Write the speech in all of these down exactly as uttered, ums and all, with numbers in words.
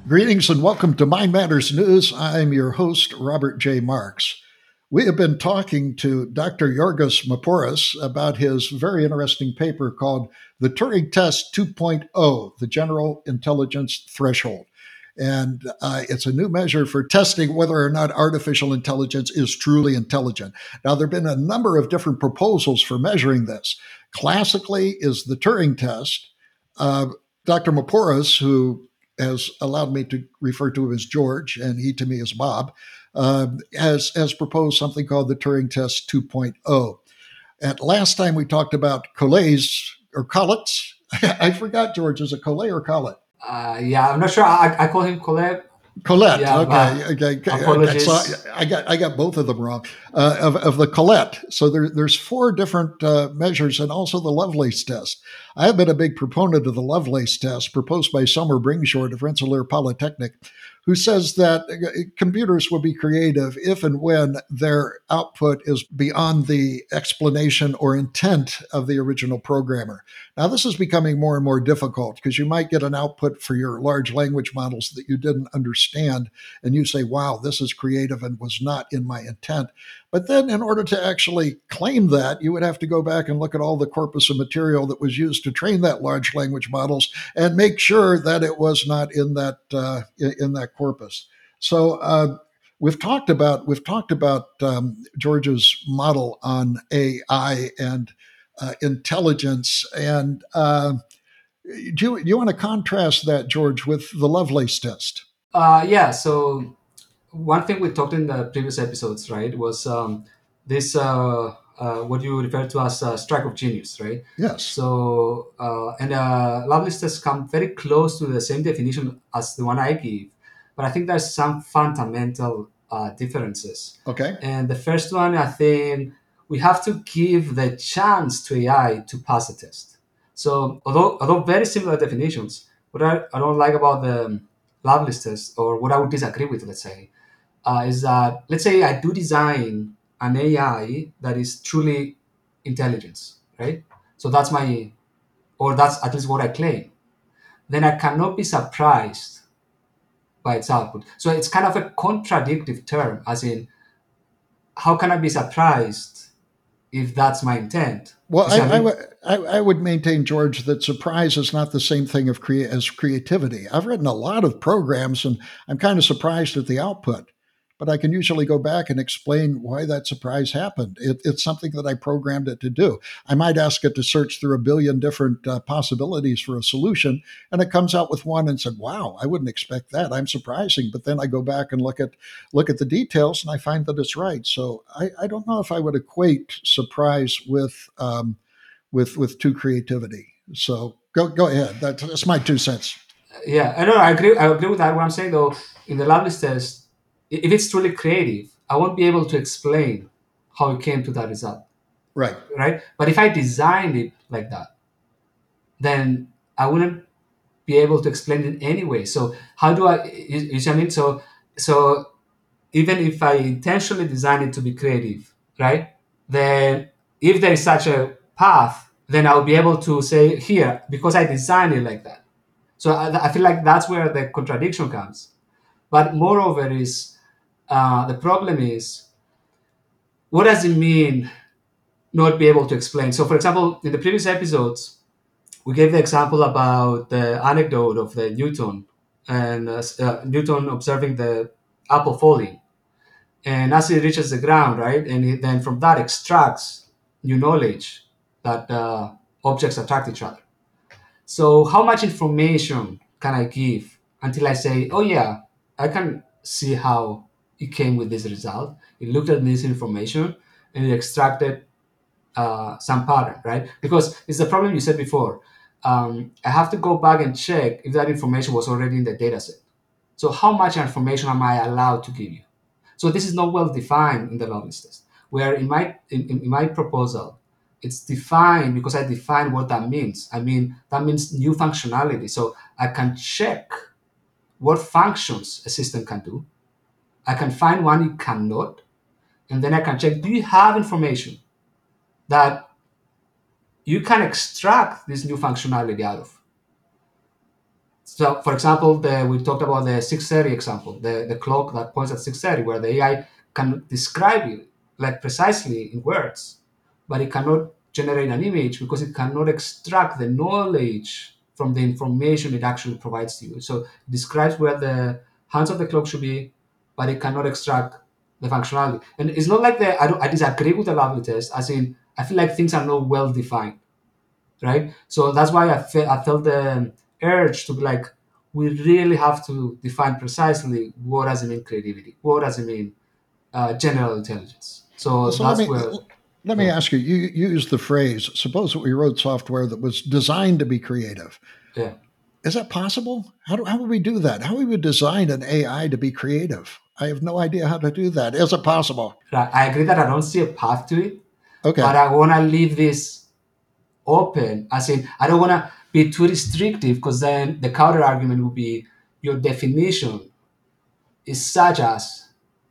Greetings and welcome to Mind Matters News. I'm your host, Robert J. Marks. We have been talking to Doctor Yorgos Maporis about his very interesting paper called The Turing Test 2.0, the General Intelligence Threshold. And uh, it's a new measure for testing whether or not artificial intelligence is truly intelligent. Now, there have been a number of different proposals for measuring this. Classically is the Turing test. Uh, Doctor Maporis, who has allowed me to refer to him as George and he to me as Bob, uh, has, has proposed something called the Turing Test 2.0. And last time we talked about Collet's or Collett's. I forgot, George, is it Collet or Collet? Uh, yeah, I'm not sure. I, I call him Colette. Colette. Yeah, Okay. but Okay. Okay. So apologies. I, I got I got both of them wrong. Uh, of of the Colette. So there, there's four different uh, measures, and also the Lovelace test. I have been a big proponent of the Lovelace test, proposed by Summer Bringshort of Rensselaer Polytechnic, who says that uh, computers will be creative if and when their output is beyond the explanation or intent of the original programmer. Now, this is becoming more and more difficult because you might get an output for your large language models that you didn't understand, and you say, wow, this is creative and was not in my intent. But then, in order to actually claim that, you would have to go back and look at all the corpus of material that was used to train that large language models and make sure that it was not in that uh, in that corpus. So. Uh, We've talked about we've talked about um, George's model on A I and uh, intelligence, and uh, do you, you want to contrast that, George, with the Lovelace test? Uh, yeah. So one thing we talked in the previous episodes, right, was um, this uh, uh, what you refer to as uh, strike of genius, right? Yes. So uh, and uh, Lovelace tests come very close to the same definition as the one I give, but I think there's some fundamental uh, differences. Okay. And the first one, I think we have to give the chance to A I to pass the test. So although although very similar definitions, what I, I don't like about the Lovelace test, or what I would disagree with, let's say, uh, is that let's say I do design an A I that is truly intelligence, right? So that's my, or that's at least what I claim. Then I cannot be surprised by its output. So it's kind of a contradictive term, as in, how can I be surprised if that's my intent? Well, You I, see what I I, mean? w- I, I would maintain, George, that surprise is not the same thing of crea- as creativity. I've written a lot of programs, and I'm kind of surprised at the output, but I can usually go back and explain why that surprise happened. It, it's something that I programmed it to do. I might ask it to search through a billion different uh, possibilities for a solution, and it comes out with one and said, "Wow, I wouldn't expect that. I'm surprising." But then I go back and look at look at the details, and I find that it's right. So I, I don't know if I would equate surprise with um, with with true creativity. So go go ahead. That's, that's my two cents. Yeah, I know. I agree. I agree with that. What I'm saying though, in the Lovelace test, i- if it's truly creative, I won't be able to explain how it came to that result, Right. right? But if I designed it like that, then I wouldn't be able to explain it anyway. So how do I? You, you see what I mean? So so even if I intentionally design it to be creative, right? Then if there is such a path, then I'll be able to say here because I designed it like that. So I, I feel like that's where the contradiction comes. But moreover, is uh, the problem is what does it mean not be able to explain? So, for example, in the previous episodes, we gave the example about the anecdote of the Newton and uh, uh, Newton observing the apple falling, and as it reaches the ground, right, and it, then from that extracts new knowledge that uh, objects attract each other. So, how much information can I give until I say, oh, yeah, I can see how it came with this result? It looked at this information and it extracted uh, some pattern, right? Because it's the problem you said before. Um, I have to go back and check if that information was already in the data set. So, how much information am I allowed to give you? So, this is not well defined in the Lovelace test, where in my, in, in my proposal, it's defined because I define what that means. I mean, that means new functionality. So, I can check what functions a system can do. I can find one it cannot. And then I can check, do you have information that you can extract this new functionality out of? So, for example, the, we talked about the six thirty example, the, the clock that points at six thirty, where the A I can describe it like precisely in words, but it cannot generate an image because it cannot extract the knowledge from the information it actually provides to you. So it describes where the hands of the clock should be, but it cannot extract the functionality. And it's not like the I, don't, I disagree with the Lovely test, as in I feel like things are not well defined, right? So that's why I, fe- I felt the urge to be like, we really have to define precisely what does it mean creativity, what does it mean uh, general intelligence. Well, So so let that's me where, let me yeah, ask you. You you used the phrase. Suppose that we wrote software that was designed to be creative. yeah. Is that possible? How do how would we do that? How would we design an A I to be creative? I have no idea how to do that. Is it possible? Right. I agree that I don't see a path to it, but Okay. I want to leave this open. As in, I don't want to be too restrictive because then the counter argument would be your definition is such as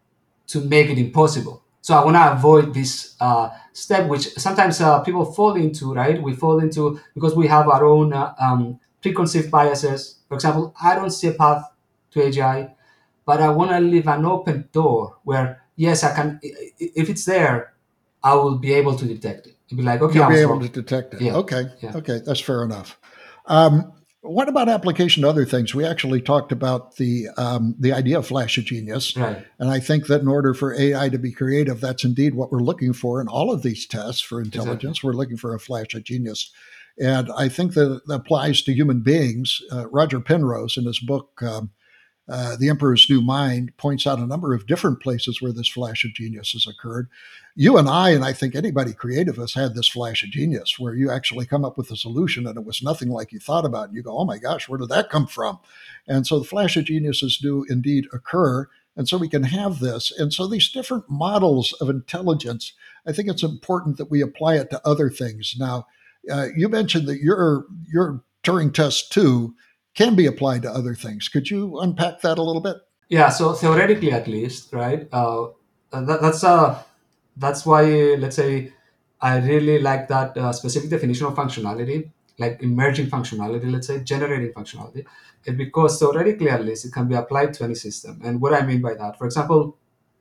to make it impossible. So I want to avoid this uh, step, which sometimes uh, people fall into, right? We fall into because we have our own uh, um, preconceived biases. For example, I don't see a path to A G I, but I want to leave an open door where, yes, I can, if it's there, I will be able to detect it. It'll be like, okay, You'll I be was able wrong. to detect it. Yeah, Okay. yeah, Okay. That's fair enough. Um, what about application to other things? We actually talked about the um, the idea of flash of genius, right, and I think that in order for A I to be creative, that's indeed what we're looking for in all of these tests for exactly. intelligence. We're looking for a flash of genius, and I think that it applies to human beings. Uh, Roger Penrose, in his book um, uh, The Emperor's New Mind, points out a number of different places where this flash of genius has occurred. You and I, and I think anybody creative, has had this flash of genius where you actually come up with a solution and it was nothing like you thought about. And you go, oh my gosh, where did that come from? And so the flash of geniuses do indeed occur. And so we can have this. And so these different models of intelligence, I think it's important that we apply it to other things. Now, uh, you mentioned that your your Turing test too can be applied to other things. Could you unpack that a little bit? Yeah, so theoretically, at least, right? Uh, that, that's uh, that's why, let's say, I really like that uh, specific definition of functionality, like emerging functionality, let's say, generating functionality, and because theoretically, at least, it can be applied to any system. And what I mean by that, for example,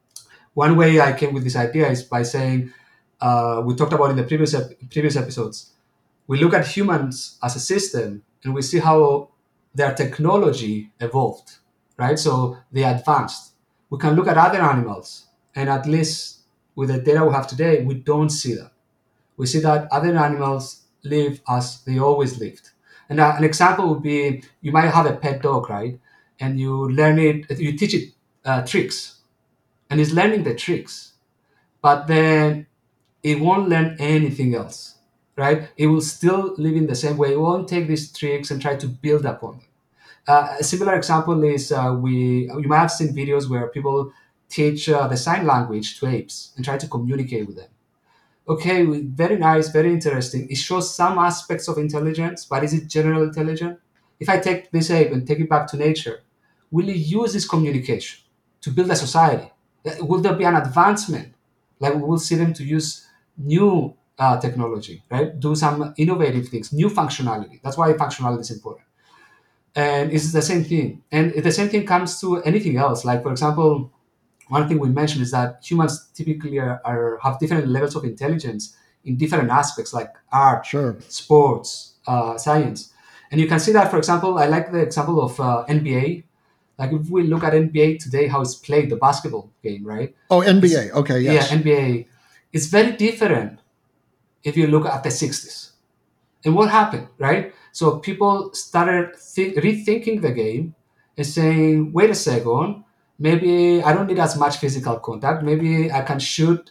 one way I came with this idea is by saying, uh, we talked about in the previous ep- previous episodes. We look at humans as a system, and we see how their technology evolved, right? So they advanced. We can look at other animals, and at least with the data we have today, we don't see that. We see that other animals live as they always lived. And uh, an example would be, you might have a pet dog, right? And you learn it, you teach it uh, tricks, and it's learning the tricks, but then it won't learn anything else, right? It will still live in the same way. It won't take these tricks and try to build upon them. Uh, a similar example is uh, we you might have seen videos where people teach uh, the sign language to apes and try to communicate with them. Okay, very nice, very interesting. It shows some aspects of intelligence, but is it general intelligence? If I take this ape and take it back to nature, will it use this communication to build a society? Uh, Will there be an advancement? Like we will see them to use new uh, technology, right? Do some innovative things, new functionality. That's why functionality is important. And it's the same thing. And the same thing comes to anything else. Like, for example, one thing we mentioned is that humans typically are, are have different levels of intelligence in different aspects like art, Sure. sports, uh, science. And you can see that, for example, I like the example of uh, N B A. Like if we look at N B A today, how it's played, the basketball game, right? Oh, It's N B A. Okay, yeah, yes. N B A. It's very different if you look at the sixties. And what happened, right? So people started thi- rethinking the game and saying, wait a second, maybe I don't need as much physical contact. Maybe I can shoot,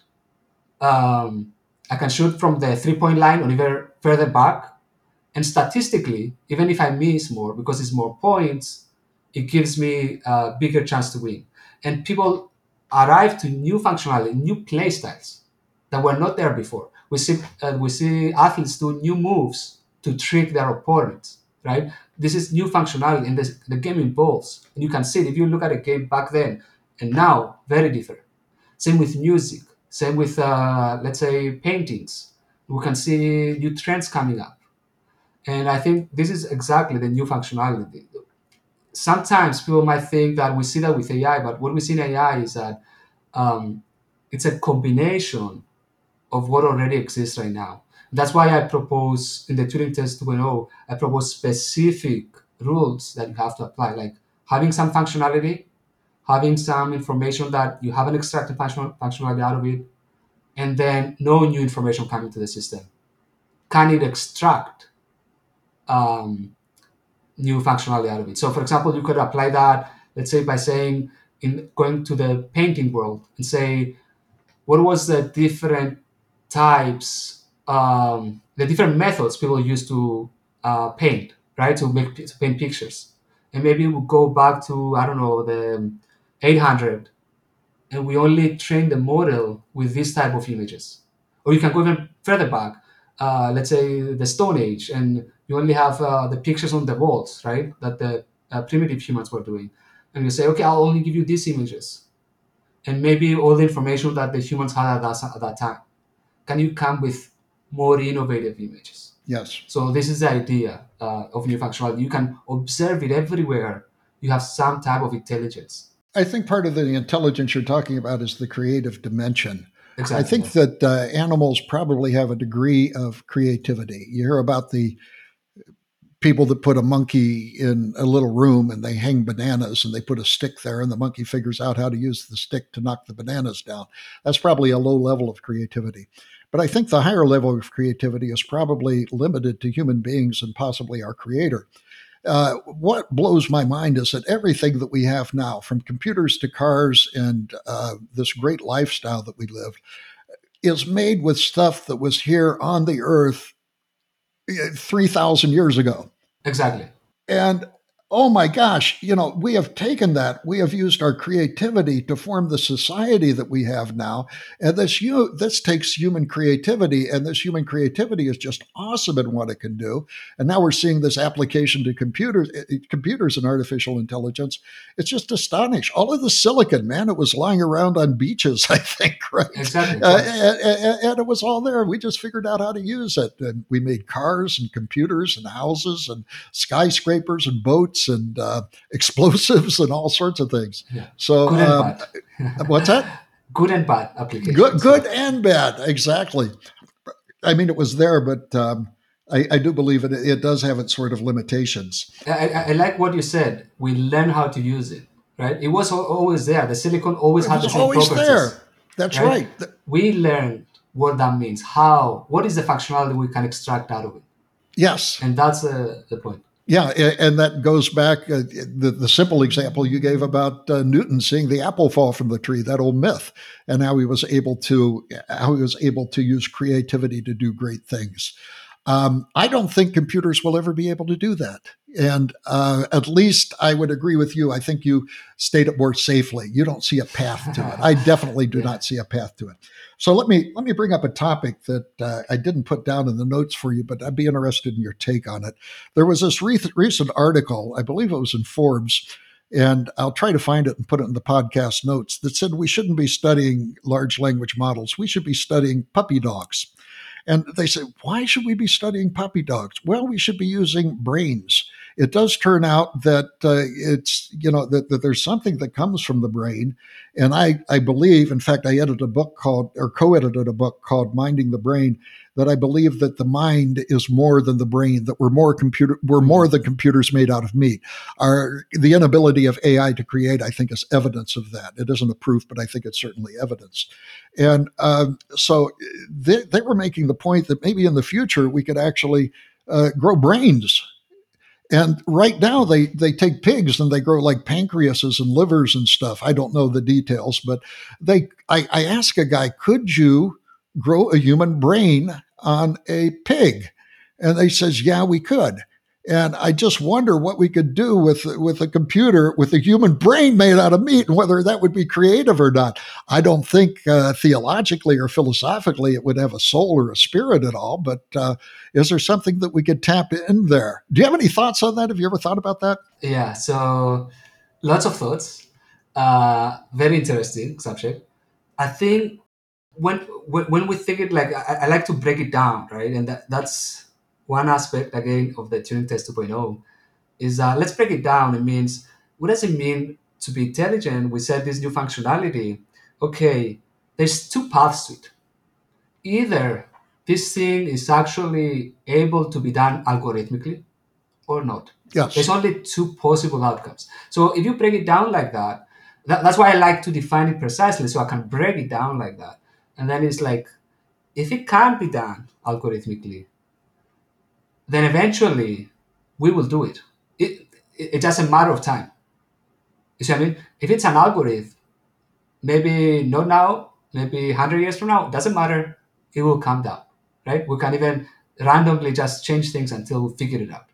um, I can shoot from the three point line or even further back. And statistically, even if I miss more because it's more points, it gives me a bigger chance to win. And people arrive to new functionality, new play styles that were not there before. We see uh, we see athletes do new moves to trick their opponents. Right? This is new functionality, and this, the game evolves. And you can see it if you look at a game back then and now, very different. Same with music. Same with uh, let's say paintings. We can see new trends coming up, and I think this is exactly the new functionality. sometimes people might think that we see that with A I, but what we see in A I is that um, it's a combination of what already exists right now. That's why I propose in the Turing Test 2.0, I propose specific rules that you have to apply, like having some functionality, having some information that you haven't extracted function- functionality out of it, and then no new information coming to the system. Can it extract um, new functionality out of it? So, for example, you could apply that, let's say, by saying, in going to the painting world and say, what was the different types, um, the different methods people used to uh, paint, right? To make to paint pictures, and maybe we'll go back to, I don't know, the eight hundred, and we only train the model with this type of images. Or you can go even further back, uh, let's say the Stone Age, and you only have uh, the pictures on the walls, right? That the uh, primitive humans were doing, and you say, okay, I'll only give you these images, and maybe all the information that the humans had at that, at that time. Can you come with more innovative images? Yes. So this is the idea uh, of new functionality. You can observe it everywhere. You have some type of intelligence. I think part of the intelligence you're talking about is the creative dimension. I Exactly. think Yes. that uh, animals probably have a degree of creativity. You hear about the people that put a monkey in a little room and they hang bananas and they put a stick there and the monkey figures out how to use the stick to knock the bananas down. That's probably a low level of creativity. But I think the higher level of creativity is probably limited to human beings and possibly our creator. Uh, what blows my mind is that everything that we have now, from computers to cars and uh, this great lifestyle that we live, is made with stuff that was here on the earth three thousand years ago. Exactly. And oh my gosh, you know, we have taken that, we have used our creativity to form the society that we have now. And this you this takes human creativity, and this human creativity is just awesome in what it can do. And now we're seeing this application to computers, eh, computers and artificial intelligence. It's just astonishing. All of the silicon, man, it was lying around on beaches, I think, right? Exactly. Uh, Exactly. and, and, and it was all there. We just figured out how to use it. And we made cars and computers and houses and skyscrapers and boats and uh, explosives and all sorts of things. Yeah. So, Good and um, bad. what's that? Good and bad Good, applications. good Yeah. and bad, exactly. I mean, it was there, but um, I, I do believe it. It does have its sort of limitations. I, I, I like what you said. We learn how to use it, right? It was al- always there. The silicon always It had was the same always properties, there. That's right? right. We learned what that means. How? What is the functionality we can extract out of it? Yes. And that's uh, the point. Yeah, and that goes back uh, the the simple example you gave about uh, Newton seeing the apple fall from the tree, that old myth, and how he was able to how he was able to use creativity to do great things. Um, I don't think computers will ever be able to do that. And uh, at least I would agree with you. I think you state it more safely. You don't see a path to it. I definitely do Yeah. not see a path to it. So let me let me bring up a topic that uh, I didn't put down in the notes for you, but I'd be interested in your take on it. There was this re- recent article, I believe it was in Forbes, and I'll try to find it and put it in the podcast notes, that said we shouldn't be studying large language models. We should be studying puppy dogs. And they say, why should we be studying puppy dogs? Well, we should be using brains. It does turn out that uh, it's, you know, that, that there's something that comes from the brain. And I, I believe, in fact, I edited a book called, or co edited a book called Minding the Brain, that I believe that the mind is more than the brain, that we're more computer, we're more than computers made out of meat. Our, the inability of A I to create, I think, is evidence of that. It isn't a proof, but I think it's certainly evidence. And um, so they, they were making the point that maybe in the future we could actually uh, grow brains. And right now they they take pigs and they grow like pancreases and livers and stuff. I don't know the details, but they I, I asked a guy, could you grow a human brain on a pig? And they says, yeah, we could. And I just wonder what we could do with with a computer with a human brain made out of meat, and whether that would be creative or not. I don't think uh, theologically or philosophically it would have a soul or a spirit at all. But uh, is there something that we could tap in there? Do you have any thoughts on that? Have you ever thought about that? Yeah. So lots of thoughts. Uh, very interesting subject. I think when when, when we think it like I, I like to break it down, right? And that, that's one aspect again of the Turing Test 2.0 is uh, let's break it down. It means, what does it mean to be intelligent? We said this new functionality. Okay, there's two paths to it. Either this thing is actually able to be done algorithmically or not. There's Yes. only two possible outcomes. So if you break it down like that, that that's why I like to define it precisely, so I can break it down like that. And then it's like, if it can't be done algorithmically, then eventually we will do it. It, it. It's just a matter of time. You see what I mean? If it's an algorithm, maybe not now, maybe one hundred years from now, it doesn't matter. It will come down, right? We can even randomly just change things until we figure it out.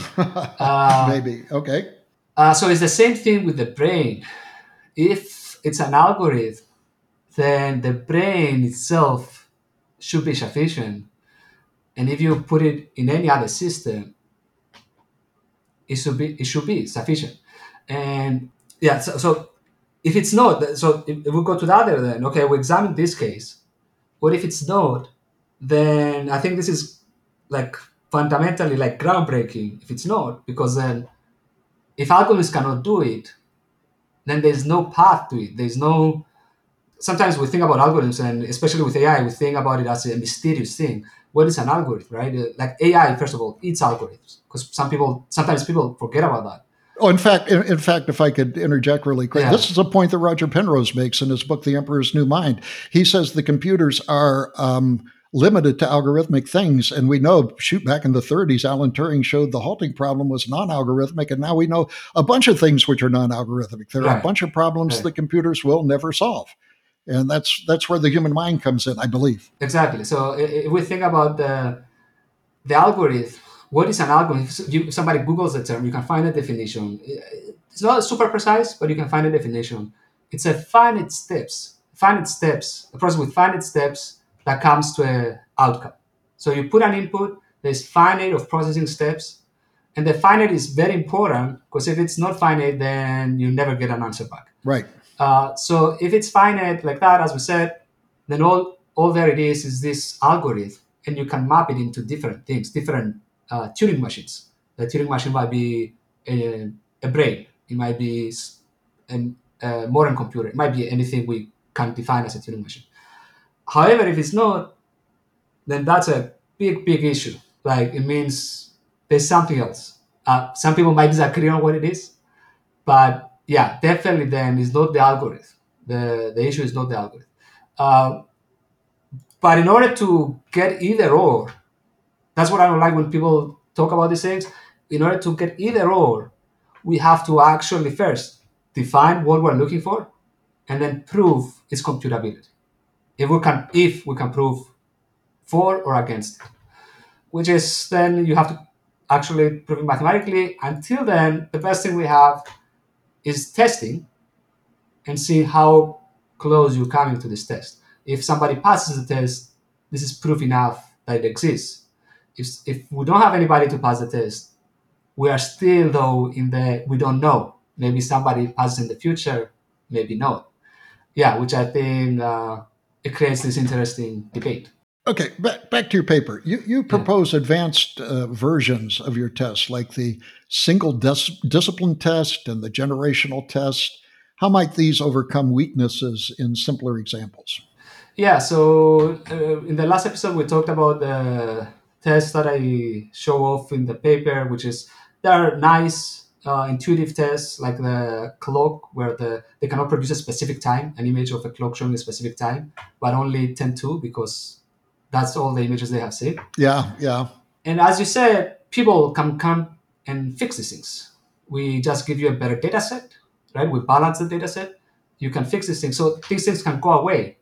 Uh, Maybe. Okay. uh, so it's the same thing with the brain. If it's an algorithm, then the brain itself should be sufficient. And if you put it in any other system, it should be it should be sufficient. And yeah, so, so if it's not, so if, if we go to the other, then okay, we examine this case. What if it's not? Then I think this is like fundamentally like groundbreaking. If it's not, because then if algorithms cannot do it, then there's no path to it. There's no. Sometimes we think about algorithms, and especially with A I, we think about it as a mysterious thing. What is an algorithm, right? Uh, Like A I, first of all, it's algorithms, because some people sometimes people forget about that. Oh, in fact, in, in fact, if I could interject really quick, Yeah. this is a point that Roger Penrose makes in his book, The Emperor's New Mind. He says the computers are um, limited to algorithmic things. And we know, shoot, back in the thirties, Alan Turing showed the halting problem was non algorithmic. And now we know a bunch of things which are non algorithmic. There are a Right. bunch of problems Right. that computers will never solve. And that's that's where the human mind comes in, I believe. Exactly. So i- if we think about the the algorithm, what is an algorithm? If you, if somebody Googles the term, you can find a definition. It's not super precise, but you can find a definition. It's a finite steps, finite steps, a process with finite steps that comes to an outcome. So you put an input, there's finite of processing steps, and the finite is very important, because if it's not finite, then you never get an answer back. Right. Uh, so if it's finite like that, as we said, then all all there it is is this algorithm, and you can map it into different things, different uh, Turing machines. The Turing machine might be a, a brain, it might be s- an, a modern computer, it might be anything we can define as a Turing machine. However, if it's not, then that's a big, big issue. Like, it means there's something else. Uh, some people might disagree on what it is, but yeah, definitely then it's not the algorithm. The the issue is not the algorithm. Uh, but in order to get either or, that's what I don't like when people talk about these things. In order to get either or, we have to actually first define what we're looking for, and then prove its computability. If we can, if we can prove for or against it, which is then you have to actually prove it mathematically. Until then, the best thing we have is testing and see how close you're coming to this test. If somebody passes the test, this is proof enough that it exists. If, if we don't have anybody to pass the test, we are still, though, in the we don't know. Maybe somebody passes in the future, maybe not. Yeah, which I think uh, it creates this interesting debate. Okay, back, back to your paper. You, you Yeah. propose advanced uh, versions of your tests, like the single dis- discipline test and the generational test. How might these overcome weaknesses in simpler examples? Yeah, so uh, in the last episode, we talked about the tests that I show off in the paper, which is they're nice, uh, intuitive tests, like the clock, where the they cannot produce a specific time, an image of a clock showing a specific time, but only ten to, because that's all the images they have seen. Yeah, yeah. And as you said, people can come and fix these things. We just give you a better data set, right? We balance the data set. You can fix these things. So these things can go away.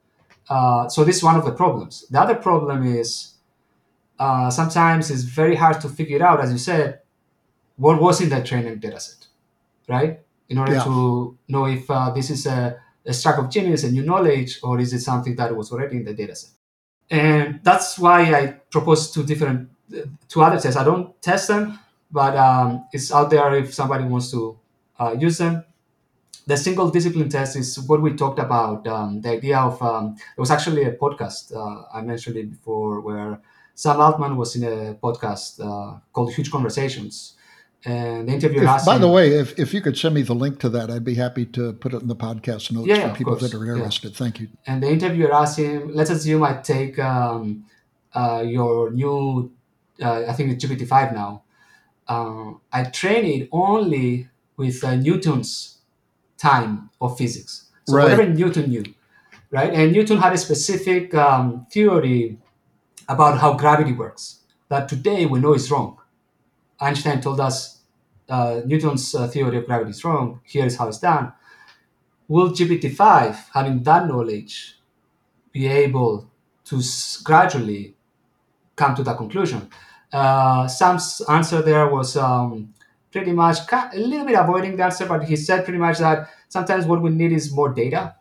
Uh, so this is one of the problems. The other problem is uh, sometimes it's very hard to figure out, as you said, what was in that training data set, right? In order Yeah. to know if uh, this is a, a stroke of genius, a new knowledge, or is it something that was already in the data set. And that's why I propose two different, two other tests. I don't test them, but um, it's out there if somebody wants to uh, use them. The single discipline test is what we talked about. Um, the idea of um, it was actually a podcast uh, I mentioned it before, where Sam Altman was in a podcast uh, called Huge Conversations, And the interviewer If, asked by the him, way, if, if you could send me the link to that, I'd be happy to put it in the podcast notes yeah, for yeah, of people that course, are yeah. interested. Thank you. And the interviewer asked him, let's assume I take um, uh, your new, uh, I think it's G P T five now. Uh, I train it only with uh, Newton's time of physics. So Right. whatever Newton knew, right? And Newton had a specific um, theory about how gravity works that today we know is wrong. Einstein told us uh, Newton's uh, theory of gravity is wrong. Here is how it's done. Will G P T five, having that knowledge, be able to s- gradually come to that conclusion? Uh, Sam's answer there was um, pretty much ca- a little bit avoiding the answer, but he said pretty much that sometimes what we need is more data.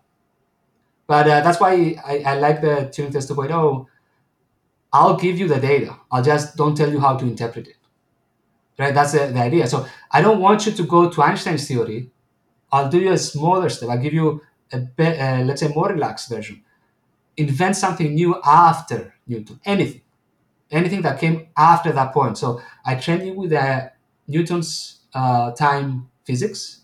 But uh, that's why I, I like the Turing Test 2.0. I'll give you the data. I'll just don't tell you how to interpret it. Right? That's the, the idea. So I don't want you to go to Einstein's theory. I'll do you a smaller step. I'll give you a bit, uh, let's say, more relaxed version. Invent something new after Newton. Anything, anything that came after that point. So I trained you with uh, Newton's uh, time physics,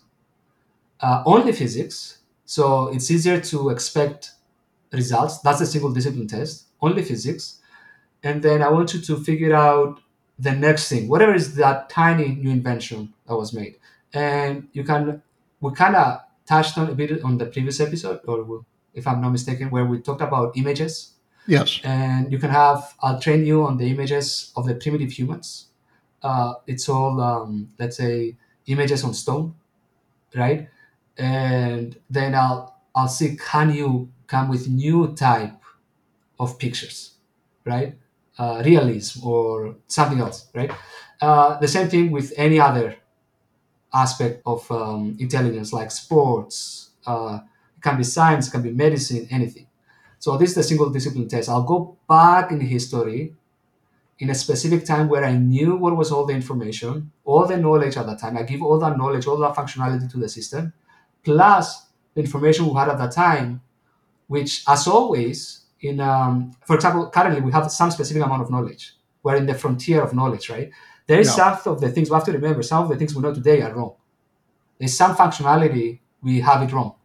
uh, only physics. So it's easier to expect results. That's a single discipline test, only physics. And then I want you to figure out the next thing, whatever is that tiny new invention that was made. And you can, we kind of touched on a bit on the previous episode, or if I'm not mistaken, where we talked about images. Yes. And you can have, I'll train you on the images of the primitive humans. Uh, it's all, um, let's say, images on stone, right? And then I'll, I'll see, can you come with new type of pictures, right? Uh, realism or something else, right? Uh, the same thing with any other aspect of um, intelligence, like sports. Uh, it can be science, it can be medicine, anything. So this is the single discipline test. I'll go back in history in a specific time where I knew what was all the information, all the knowledge at that time. I give all that knowledge, all that functionality to the system, plus the information we had at that time, which, as always, in um, for example, currently we have some specific amount of knowledge. We're in the frontier of knowledge, right? There is Yeah. some of the things we have to remember. Some of the things we know today are wrong. There's some functionality we have it wrong.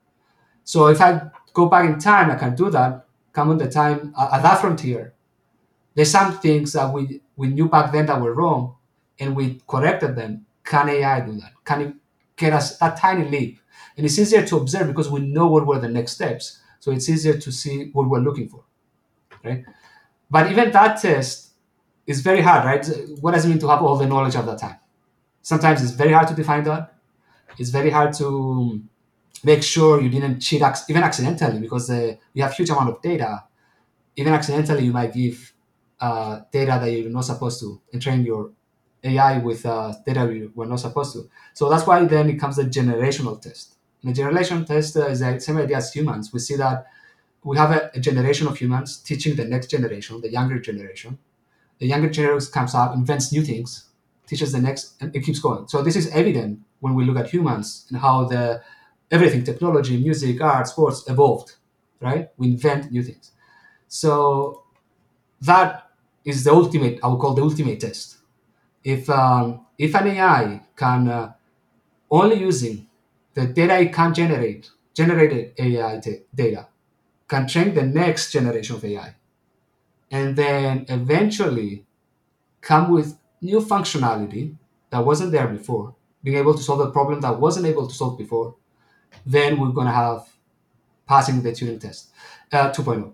So if I go back in time, I can do that. Come on the time uh, at that frontier. There's some things that we we knew back then that were wrong, and we corrected them. Can A I do that? Can it get us that tiny leap? And it's easier to observe because we know what were the next steps. So it's easier to see what we're looking for, right? But even that test is very hard, right? What does it mean to have all the knowledge at that time? Sometimes it's very hard to define that. It's very hard to make sure you didn't cheat, ac- even accidentally, because uh, you have huge amount of data. Even accidentally, you might give uh, data that you're not supposed to, and train your A I with uh, data you were not supposed to. So that's why then it comes the generational test. And the generation test uh, is the same idea as humans. We see that we have a, a generation of humans teaching the next generation, the younger generation. The younger generation comes up, invents new things, teaches the next, and it keeps going. So this is evident when we look at humans and how the everything, technology, music, art, sports evolved, right? We invent new things. So that is the ultimate, I would call the ultimate test. If um, if an A I can uh, only using the data it can generate, generated A I t- data, can train the next generation of A I, and then eventually come with new functionality that wasn't there before, being able to solve a problem that wasn't able to solve before, then we're going to have passing the Turing test uh, 2.0.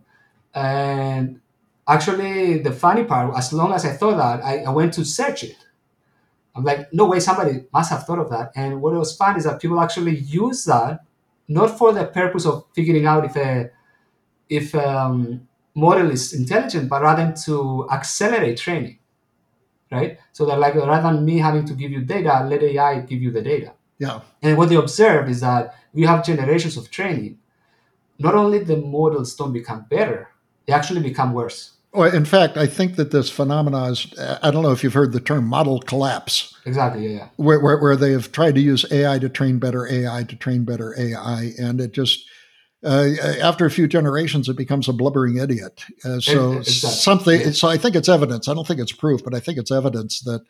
And actually, the funny part, as long as I thought that, I, I went to search it. I'm like, no way, somebody must have thought of that. And what was fun is that people actually use that not for the purpose of figuring out if a if um, model is intelligent, but rather to accelerate training, right? So they're like, rather than me having to give you data, let A I give you the data. Yeah. And what they observed is that we have generations of training. Not only the models don't become better, they actually become worse. Well, in fact, I think that this phenomenon is, I don't know if you've heard the term model collapse. Exactly, yeah, yeah. Where, where, where they have tried to use A I to train better A I to train better A I. And it just, uh, after a few generations, it becomes a blubbering idiot. Uh, so Exactly. something, Yeah. so I think it's evidence. I don't think it's proof, but I think it's evidence that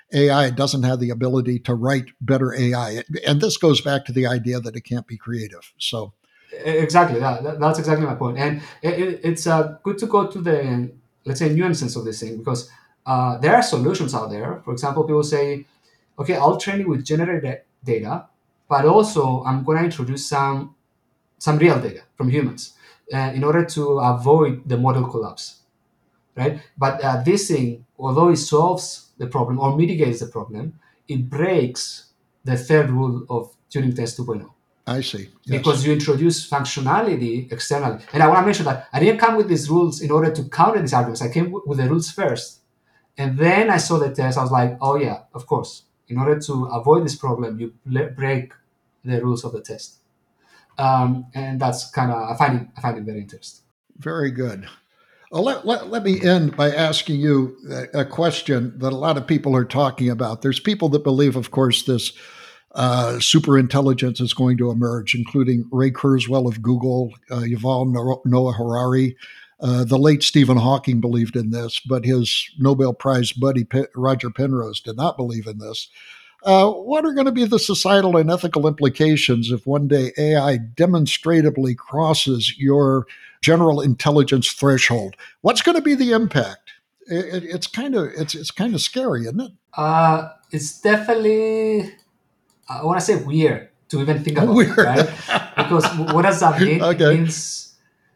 A I doesn't have the ability to write better A I. And this goes back to the idea that it can't be creative. So, Exactly, that, that- that's exactly my point. And it, it, it's uh, good to go to the, let's say, nuances of this thing, because uh, there are solutions out there. For example, people say, okay, I'll train you with generated data, but also I'm going to introduce some some real data from humans uh, in order to avoid the model collapse, right? But uh, this thing, although it solves the problem or mitigates the problem, it breaks the third rule of Turing Test 2.0, I see. Yes. because you introduce functionality externally. And I want to mention that I didn't come with these rules in order to counter these arguments. I came w- with the rules first. And then I saw the test. I was like, oh, yeah, of course. In order to avoid this problem, you ble- break the rules of the test. Um, and that's kind of, I find it, I find it very interesting. Very good. Well, let, let, let me end by asking you a, a question that a lot of people are talking about. There's people that believe, of course, this uh, super intelligence is going to emerge, including Ray Kurzweil of Google, uh, Yuval Noah Harari. Uh, the late Stephen Hawking believed in this, but his Nobel Prize buddy Roger Penrose did not believe in this. Uh, what are going to be the societal and ethical implications if one day A I demonstrably crosses your general intelligence threshold? What's going to be the impact? It, it, it's kind of it's it's kind of scary, isn't it? Uh, it's definitely, I want to say weird to even think about it, Weird. right? Because what does that mean? It Okay. means,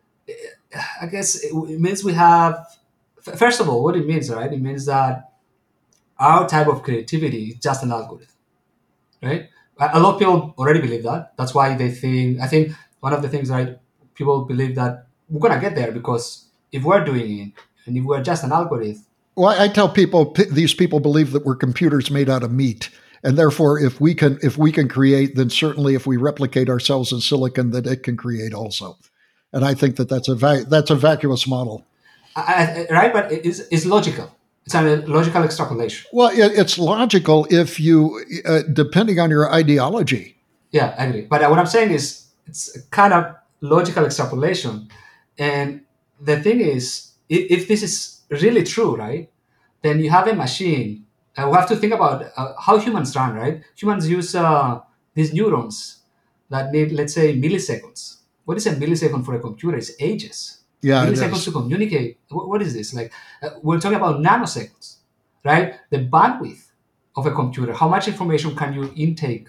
I guess, it, it means we have, first of all, what it means, right? It means that our type of creativity is just an algorithm, right? A a lot of people already believe that. That's why they think, I think one of the things, right, people believe that we're going to get there because if we're doing it and if we're just an algorithm. Well, I tell people p- these people believe that we're computers made out of meat, and therefore, if we can if we can create, then certainly, if we replicate ourselves in silicon, that it can create also. And I think that that's a va- that's a vacuous model. I, I, right, but it's, it's logical. It's a logical extrapolation. Well, it, it's logical if you, uh, depending on your ideology. Yeah, I agree. But uh, what I'm saying is, it's a kind of logical extrapolation. And the thing is, if, if this is really true, right, then you have a machine. Uh, we have to think about uh, how humans run, right? Humans use uh, these neurons that need, let's say, milliseconds. What is a millisecond for a computer? It's ages. Yeah, it Milliseconds to is. communicate. What, what is this? Like, uh, we're talking about nanoseconds, right? The bandwidth of a computer. How much information can you intake?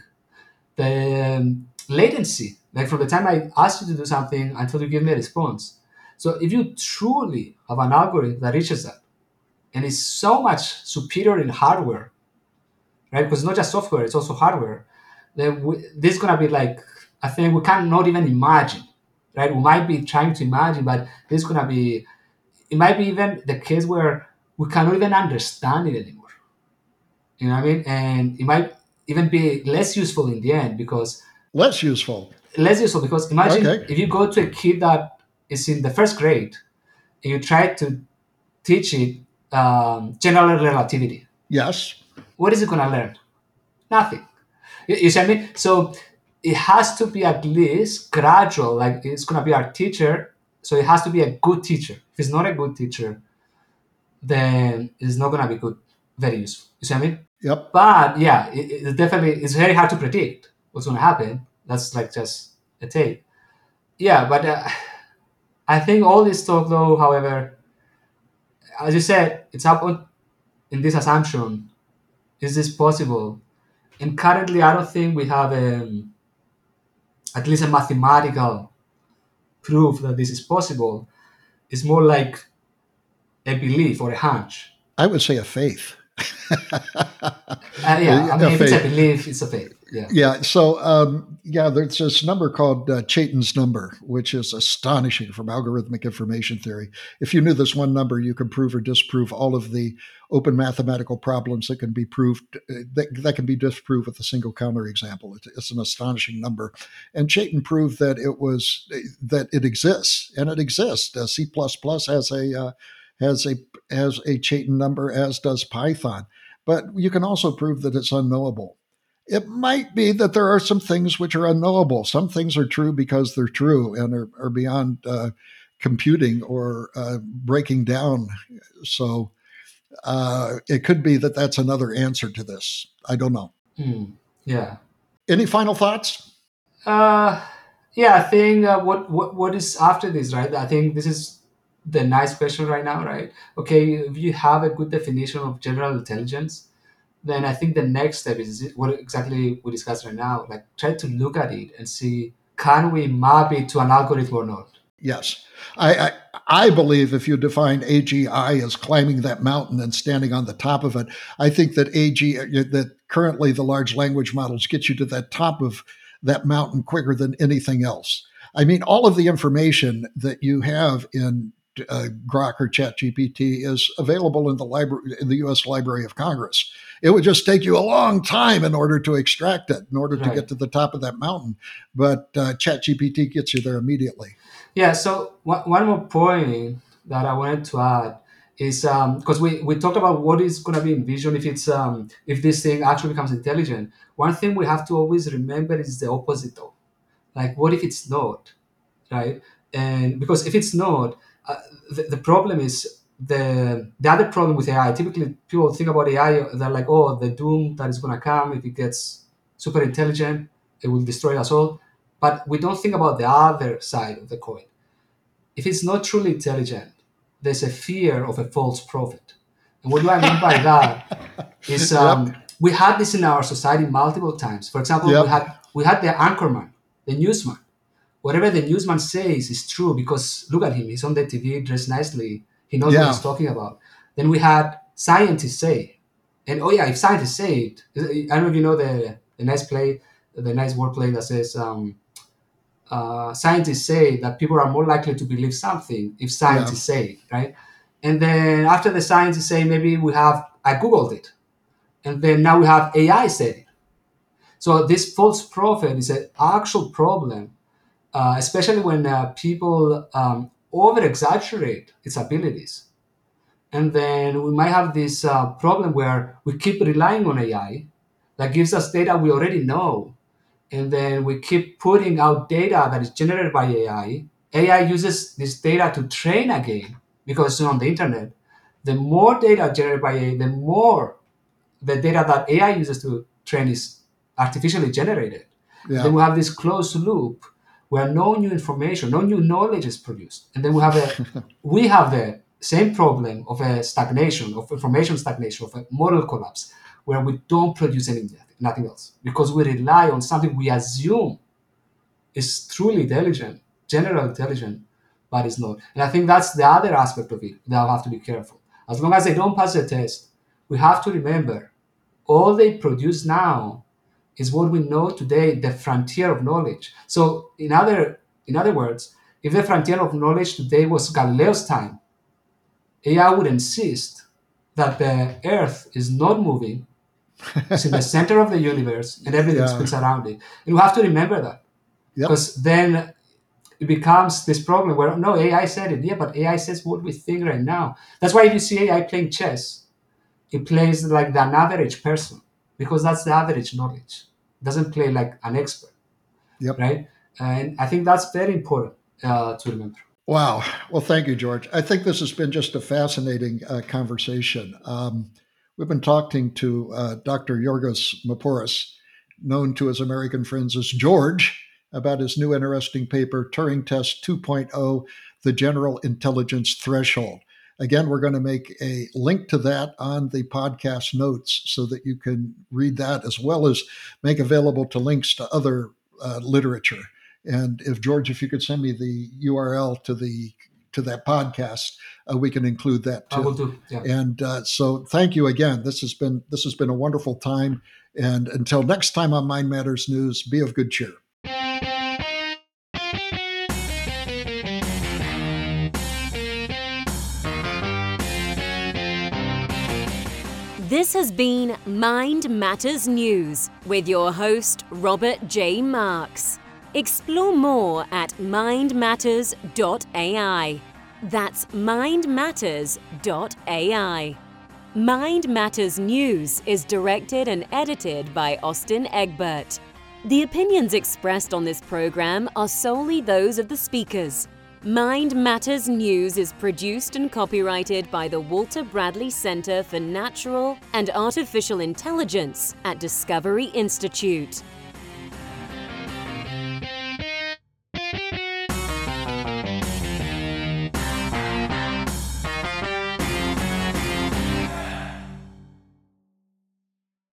The um, latency, like from the time I ask you to do something until you give me a response. So if you truly have an algorithm that reaches that and is so much superior in hardware, right? Because it's not just software, it's also hardware. Then we, this is gonna be like a thing we cannot even imagine, right? We might be trying to imagine, but this is gonna be. It might be even the case where we cannot even understand it anymore. You know what I mean? And it might even be less useful in the end because Less useful. less useful because imagine Okay. if you go to a kid that is in the first grade and you try to teach it um, general relativity. Yes. What is it going to learn? Nothing. You, you see what I mean? So it has to be at least gradual. Like it's going to be our teacher, so it has to be a good teacher. If it's not a good teacher, then it's not going to be good, very useful. You see what I mean? Yep. But yeah, it, it definitely it's very hard to predict what's going to happen. That's like just a take. Yeah, but uh, I think all this talk, though, however, as you said, it's up on, in this assumption: is this possible? And currently, I don't think we have um, at least a mathematical proof that this is possible. It's more like a belief or a hunch. I would say a faith. Uh, yeah, I mean, A if it's a faith. belief, it's a faith. Yeah. Yeah. So, um, yeah, there's this number called uh, Chaitin's number, which is astonishing from algorithmic information theory. If you knew this one number, you could prove or disprove all of the open mathematical problems that can be proved, uh, that, that can be disproved with a single counterexample. It's, it's an astonishing number. And Chaitin proved that it was, that it exists, and it exists. Uh, C plus plus has a, uh, has a, has a Chaitin number, as does Python. But you can also prove that it's unknowable. It might be that there are some things which are unknowable. Some things are true because they're true and are, are beyond uh, computing or uh, breaking down. So uh, it could be that that's another answer to this. I don't know. Hmm. Yeah. Any final thoughts? Uh, yeah, I think uh, what, what what is after this, right? I think this is the nice question right now, right? Okay, if you have a good definition of general intelligence, then I think the next step is what exactly we discussed right now. Like, try to look at it and see, can we map it to an algorithm or not? Yes. I, I, I believe if you define A G I as climbing that mountain and standing on the top of it, I think that A G that currently the large language models get you to that top of that mountain quicker than anything else. I mean, all of the information that you have in uh, Grok or ChatGPT is available in the library in the U S Library of Congress. It would just take you a long time in order to extract it, in order to Right. get to the top of that mountain. But uh, ChatGPT gets you there immediately. Yeah, so one, one more point that I wanted to add is because we, we talked about what is going to be in vision if it's um, if this thing actually becomes intelligent. One thing we have to always remember is the opposite though. Like, what if it's not, right? And because if it's not, uh, the, the problem is the the other problem with A I. Typically, people think about A I, they're like, oh, the doom that is going to come if it gets super intelligent, it will destroy us all. But we don't think about the other side of the coin. If it's not truly intelligent, there's a fear of a false prophet. And what do I mean by that is Yep. um, we had this in our society multiple times. For example, we Yep. had we had the anchorman, the newsman. Whatever the newsman says is true because look at him, he's on the T V, dressed nicely, he knows what Yeah. he's talking about. Then we had scientists say, and oh yeah, if scientists say it, I don't know if you know the, the nice play, the nice wordplay that says, um, uh, scientists say that people are more likely to believe something if scientists Yeah. say it, right? And then after the scientists say, maybe we have, I Googled it. And then now we have A I said it. So this false prophet is an actual problem, uh, especially when uh, people um, over exaggerate its abilities. And then we might have this uh, problem where we keep relying on A I that gives us data we already know, and then we keep putting out data that is generated by A I. A I uses this data to train again because it's on the internet. The more data generated by A I, the more the data that A I uses to train is artificially generated. And then Yeah. we have this closed loop where no new information, no new knowledge is produced. And then we have a we have the same problem of a stagnation, of information stagnation, of a model collapse, where we don't produce anything, nothing else, because we rely on something we assume is truly intelligent, general intelligent, but it's not. And I think that's the other aspect of it that I'll have to be careful. As long as they don't pass the test, we have to remember all they produce now is what we know today, the frontier of knowledge. So in other in other words, if the frontier of knowledge today was Galileo's time, A I would insist that the Earth is not moving, it's in the center of the universe, and everything Yeah. spins around it. And we have to remember that. Yep. Because then it becomes this problem where, no, A I said it. Yeah, but A I says what we think right now. That's why if you see A I playing chess, it plays like an average person because that's the average knowledge. It doesn't play like an expert, Yep. right? And I think that's very important uh, to remember. Wow. Well, thank you, George. I think this has been just a fascinating uh, conversation. Um, we've been talking to uh, Doctor Yorgos Mapouras, known to his American friends as George, about his new interesting paper, Turing Test 2.0, The General Intelligence Threshold. Again, we're going to make a link to that on the podcast notes so that you can read that, as well as make available to links to other uh, literature. And if George, if you could send me the U R L to the to that podcast, uh, we can include that too. I will do. Yeah. And uh, so, thank you again. This has been this has been a wonderful time. And until next time on Mind Matters News, be of good cheer. This has been Mind Matters News with your host, Robert J. Marks. Explore more at mind matters dot A I. That's mind matters dot A I. Mind Matters News is directed and edited by Austin Egbert. The opinions expressed on this program are solely those of the speakers. Mind Matters News is produced and copyrighted by the Walter Bradley Center for Natural and Artificial Intelligence at Discovery Institute.